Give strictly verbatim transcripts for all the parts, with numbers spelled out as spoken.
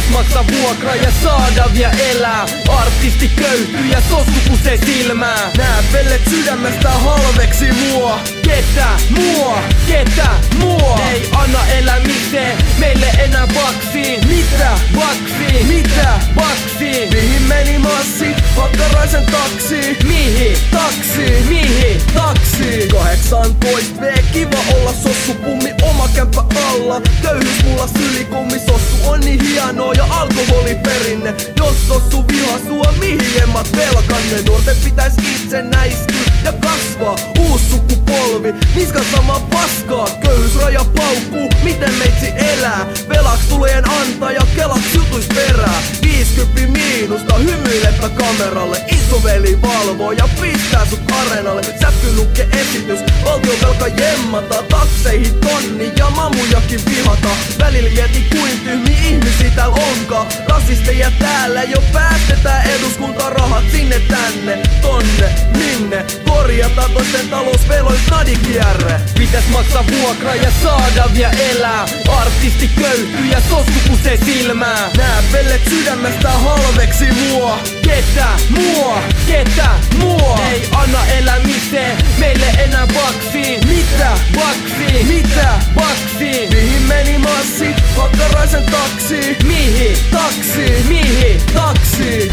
maksaa vuokra ja saada vielä elää. Artisti köyhtyy ja sossu kusee silmää. Nää vellet sydämestä halveksi mua. Ketä mua, ketä mua ei anna elämiseen, meille enää baksiin. Mitä? Baksiin, Mitä? baksiin. Mihin meni massi? Hakkaraisen taksi. Mihin? Taksi. Mihin? Taksi. kahdeksantoista V, kiva olla sossu pummi oma kämpä alla. Köyhyys mulla sylikummi, sossu on niin hienoa ja alkoholiperinne. Jos sossu vihaa sua, mihin emmat velkanne? Nuorten pitäis itsenäistyä ja kasvaa. Uus sukupolvi, niskan sama paskaa. Köyhyysraja paukkuu, miten meitsi elää? Velaks tulojen antaja, kelaks jutuis perää. viisikymmentä miinusta, hymyilepä kameralle. Isoveli valvoo ja pistää sut areenalle. Säpkynukke esitys, valtionvelka jemmata. Takseihin tonni ja mamujakin vihata. Välillä mieti kuin tyhmi ihmisiä täällä onkaan. Rasisteja täällä jo päästetään eduskuntarahat sinne tänne, tonne, minne. Korjataan toisten talousveloin nadikierre. Pitäis maksaa vuokra ja saada vielä elää. Artisti köyhtyy ja sossu kusee silmää. Nää vellet sydämestä halveksi mua. Ketä mua, ketä mua ei anna elämiseen, meille enää baksiin. Mitä? Baksiin, Mitä? baksiin. Mihin meni massi? Hakkaraisen taksi. Mihin? Taksi. Mihin? Taksi.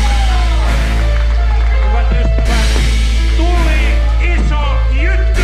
Hyvät ystävät, tuli iso jytty!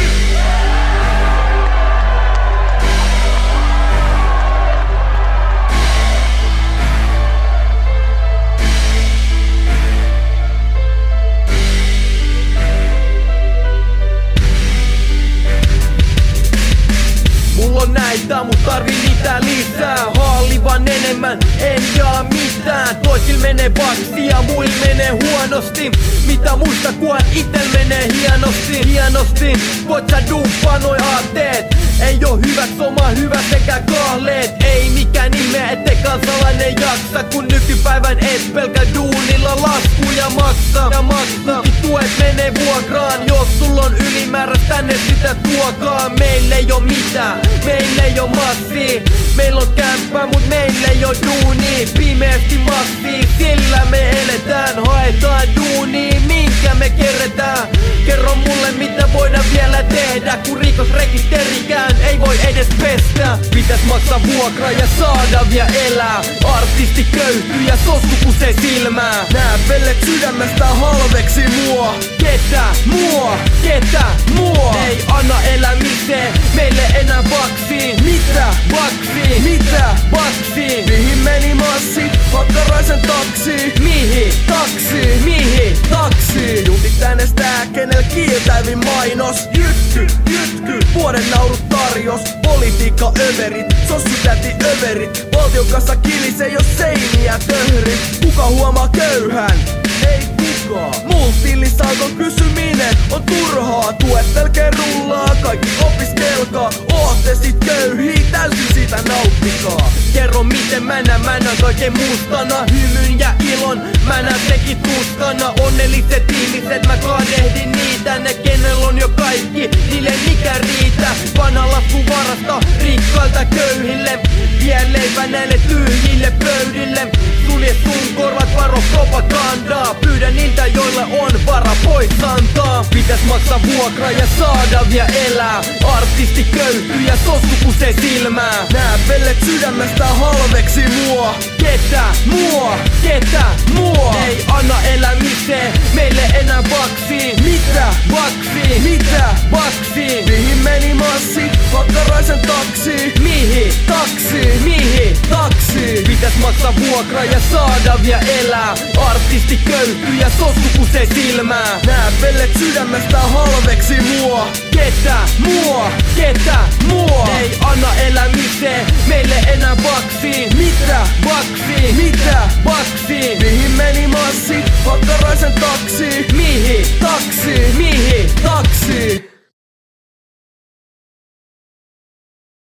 Mulla on näitä, mut tarvii niitä lisää. Haali vaan enemmän, en jaa mitään. Toisil menee baksi ja muil menee huonosti. Mitä muista kun itel menee hienosti, hienosti. Voit sä dumppaa noi aatteet. Ei oo hyväks oma hyvä sekä kahleet. Ei mikään ihme, ettei kansalainen jaksa, kun nykypäivän et pelkä duunilla laskuja maksa. Ja maksa, tuet menee vuokraan. Jos sulla on ylimääräistä, tänne sitä tuokaa. Meille ei oo mitään, meille ei oo massi. Meillä on kämppä, mut meille ei oo duuni. Pimeästi massi, sillä me eletään. Haetaan duuni, minkä me kerretään. Kerro mulle mitä voidaan vielä tehdä, kun rikosrekisterikään ei voi edes pestä. Pitäis maksaa vuokra ja saada vielä elää. Artisti köyhtyy ja sossu kusee silmää. Nää vellet sydämestä halveksi mua. Ketä mua, ketä mua ei anna elämiseen, meille enää baksiin. Mitä? Baksiin, Mitä? baksiin. Mihin meni massi? Hakkaraisen taksi. Mihin? Taksi. Mihin? Taksi. Juntit äänestää kenel kiiltävin mainos. Jytky, jytky, vuoden naurut tarjos. Politiikka överit, sossutäti överit. Valtion kassa kilisee jos seiniä töhrit. Kuka huomaa köyhän? Ei kukaan. Multillisalkon kysyminen on turhaa. Tuet pelkeen rullaa, kaikki opiskelkaa. Ootte sit köyhii, täysin siitä nauttikaa. Kerro miten mä näen, mä näen kaiken mustana. Hymyn ja ilon, mä näen sekin tuskana. Onnelliset ihmiset, mä kadehdin niitä. Ne kenellä on jo kaikki, niille mikä riitä. Vanha lasku varasta, rikkailta köyhille. Vie leipä näille tyhjille pöydille. Sulje sun korvat, varo propagandaa. Pyydä niiltä joilla on vara pois antaa. Pitäis maksaa vuokra ja saada vielä elää. Artisti köyhtyy ja sossu kusee silmää. Nää vellet sydämestä halveksi mua. Ketä mua, ketä mua ei anna elämiseen, meille enää baksiin. Mitä? Baksiin, Mitä? baksiin. Mihin meni massi? Hakkaraisen taksi. Mihin? Taksi. Mihin? Taksi. Pitäis maksaa vuokra ja saada vielä elää. Artisti köyhtyy ja sossu kusee silmää. Nää vellet sydämestä halveksi mua. Ketä mua, ketä mua ei anna elämiseen, meille enää baksiin. Mitä? Baksiin, Mitä? baksiin. Mihin meni massi? Hakkaraisen taksi. Mihin? Taksi. Mihin?